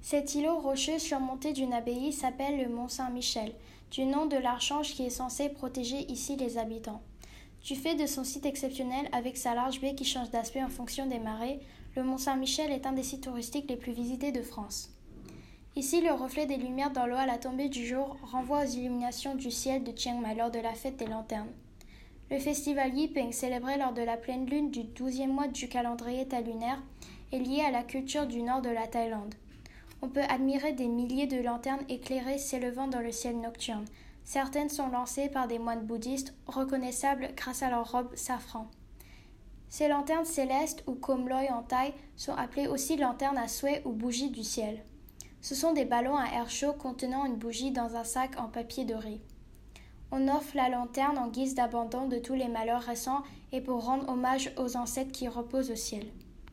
Cet îlot rocheux surmonté d'une abbaye s'appelle le Mont Saint-Michel, du nom de l'archange qui est censé protéger ici les habitants. Du fait de son site exceptionnel avec sa large baie qui change d'aspect en fonction des marées, le Mont Saint-Michel est un des sites touristiques les plus visités de France. Ici, le reflet des lumières dans l'eau à la tombée du jour renvoie aux illuminations du ciel de Chiang Mai lors de la fête des lanternes. Le festival Yiping, célébré lors de la pleine lune du 12e mois du calendrier thaï-lunaire, est lié à la culture du nord de la Thaïlande. On peut admirer des milliers de lanternes éclairées s'élevant dans le ciel nocturne. Certaines sont lancées par des moines bouddhistes, reconnaissables grâce à leur robe safran. Ces lanternes célestes, ou komloi en thaï, sont appelées aussi lanternes à souhait ou bougies du ciel. Ce sont des ballons à air chaud contenant une bougie dans un sac en papier doré. On offre la lanterne en guise d'abandon de tous les malheurs récents et pour rendre hommage aux ancêtres qui reposent au ciel.